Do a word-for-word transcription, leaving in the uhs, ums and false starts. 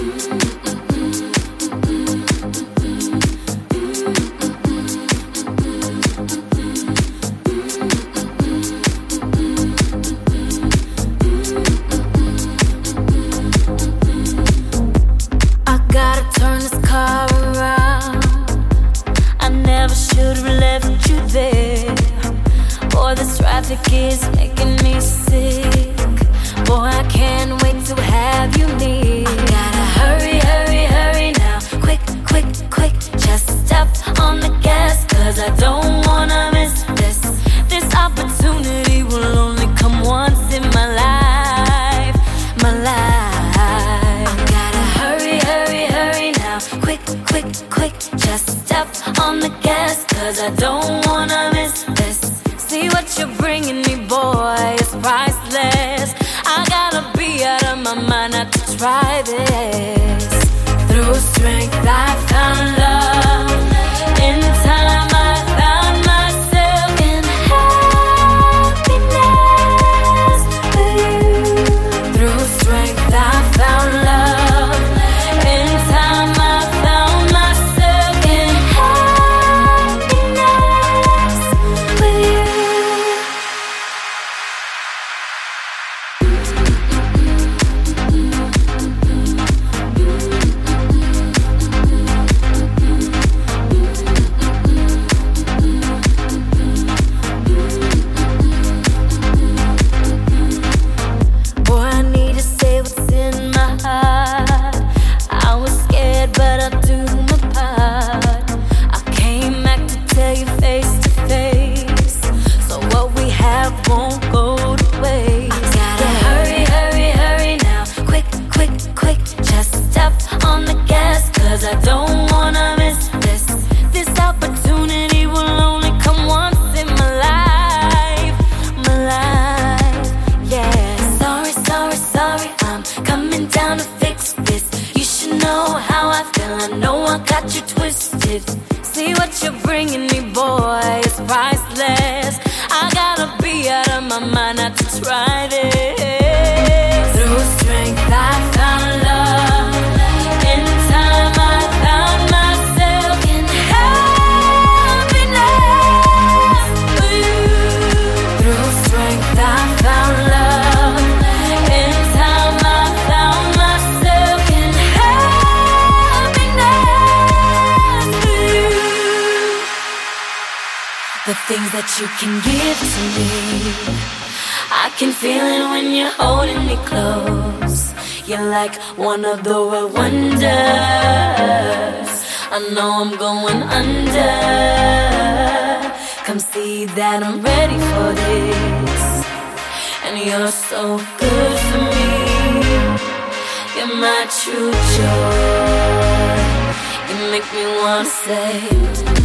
Traffic is making me sick. Boy, I can't wait to have you near. I gotta hurry, hurry, hurry now. Quick, quick, quick. Just step on the gas, cause I don't wanna miss this. This opportunity will only come once in my life. My life. I gotta hurry, hurry, hurry now. Quick, quick, quick. Just step on the gas, cause I don't wanna miss this. See what you're bringing me, boy, it's priceless. I gotta be out of my mind not to try this. Through strength I found love. In time I found myself in happiness with you. Through strength I found love. In time I found myself in happiness with you. See what you're bringing me, boy, it's priceless. I gotta be out of my mind not to try this. Through strength I found love. In time I found myself in happiness with you. Through strength I found love. In time I found myself in happiness with you. The things that you can give to me, I can feel it when you're holding me close. You're like one of the world wonders. I know I'm going under. Come see that I'm ready for this. And you're so good for me. You're my true joy. You make me wanna say